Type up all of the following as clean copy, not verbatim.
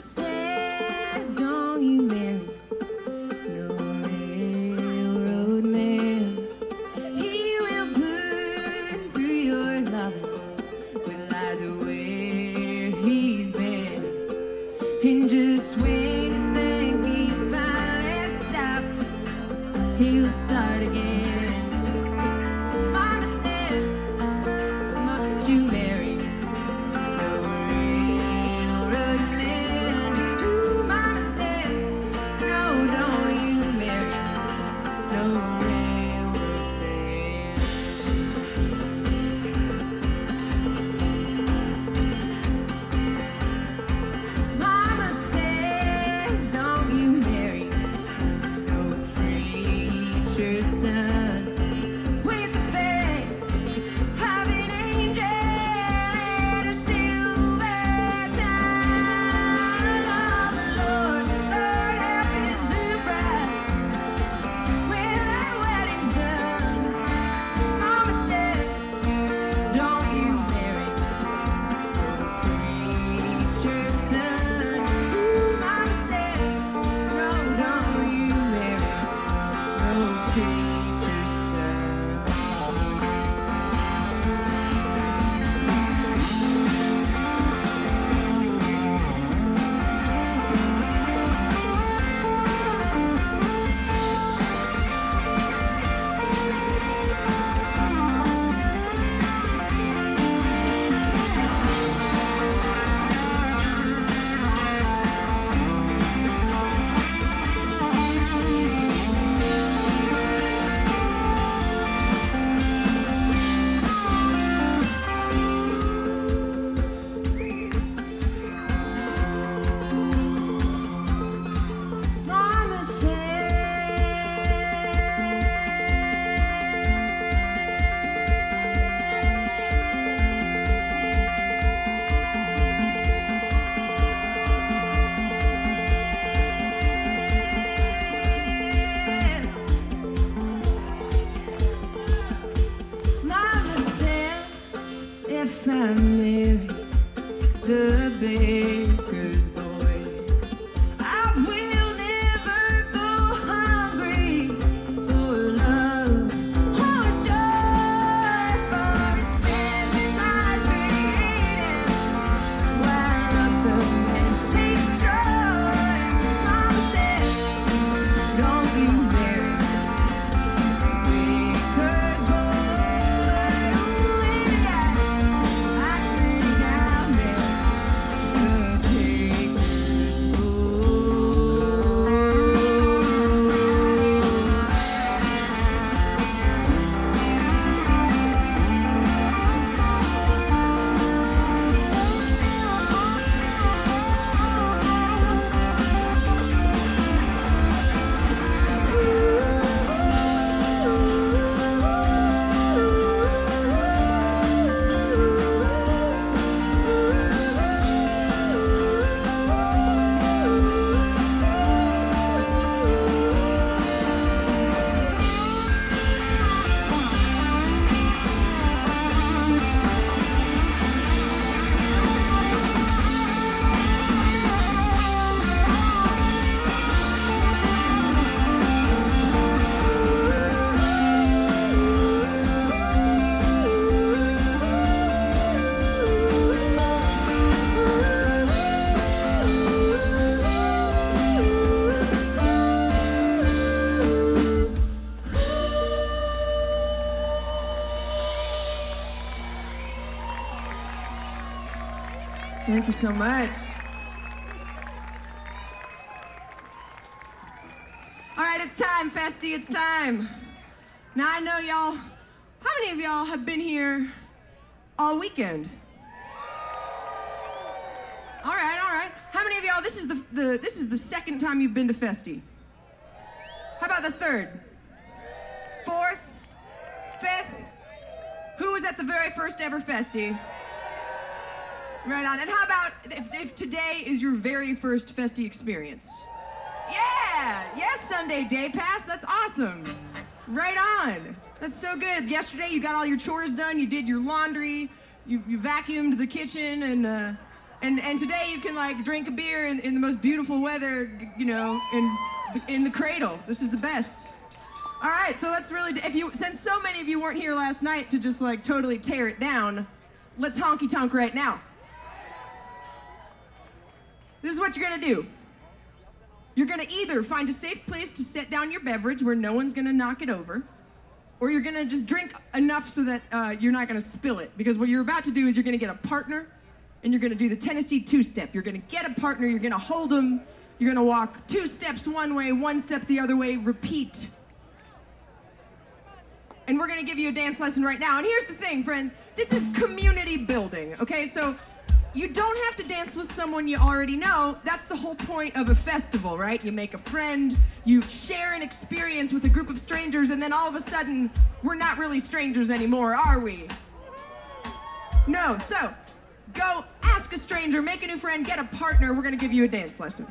says, don't you marry no railroad man. He will burn through your loving with lies of where he's been. And just when you think he finally stopped, he'll start again. Mama says, must you marry no railroad man? Ooh, Mama says, no, don't you marry no railroad man. Mama says, don't you marry no preacher's son with a face of an angel and a silver tongue. Oh, the Lord help his new bride when that wedding's done. Mama says, don't you marry no preacher's son. Ooh, Mama says, no, don't you marry no preacher's son. Mama says, if I marry the baker's boy, I will never go hungry for love or joy, for he spends his life creating while other men destroy. Mama says, don't you marry baker's boy. Ooh, yeah, I think I'll marry the baker's Thank you so much. All right, it's time, Festy, it's time. Now I know y'all, how many of y'all have been here all weekend? All right. How many of y'all, this is the second time you've been to Festy? How about the third? Fourth? Fifth? Who was at the very first ever Festy? Right on. And how about if today is your very first Festy experience? Yeah! Yes, Sunday Day Pass. That's awesome. Right on. That's so good. Yesterday you got all your chores done. You did your laundry. You vacuumed the kitchen and And today you can like drink a beer in the most beautiful weather, you know, in the cradle. This is the best. All right, so let's really, since so many of you weren't here last night to just like totally tear it down, let's honky tonk right now. This is what you're gonna do. You're gonna either find a safe place to set down your beverage where no one's gonna knock it over, or you're gonna just drink enough so that you're not gonna spill it. Because what you're about to do is you're gonna get a partner, and you're gonna do the Tennessee two-step. You're gonna get a partner, you're gonna hold them, you're gonna walk 2 steps one way, 1 step the other way, repeat. And we're gonna give you a dance lesson right now. And here's the thing, friends, this is community building, okay? So you don't have to dance with someone you already know. That's the whole point of a festival, right? You make a friend, you share an experience with a group of strangers, and then all of a sudden, we're not really strangers anymore, are we? No, so go ask a stranger, make a new friend, get a partner. We're gonna give you a dance lesson.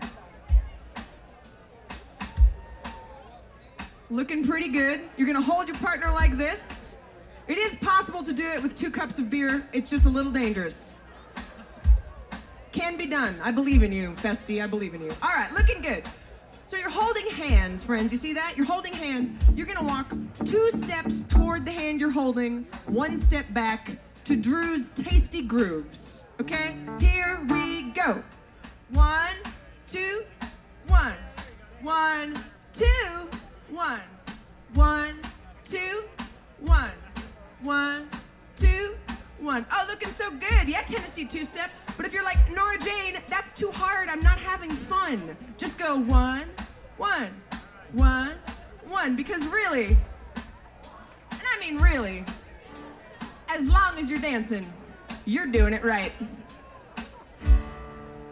Looking pretty good. You're gonna hold your partner like this. It is possible to do it with 2 cups of beer. It's just a little dangerous. Can be done. I believe in you, Festi. I believe in you. All right, looking good. So you're holding hands, friends. You see that? You're holding hands. You're gonna walk 2 steps toward the hand you're holding, 1 step back to Drew's Tasty Grooves. Okay? Here we go. 1, 2, 1. 1, 2, 1. 1, 2, 1. 1, 2, 1. Oh, looking so good. Yeah, Tennessee two-step. But if you're like, Nora Jane, that's too hard. I'm not having fun. Just go 1, 1, 1, 1. Because really, and I mean really, as long as you're dancing, you're doing it right.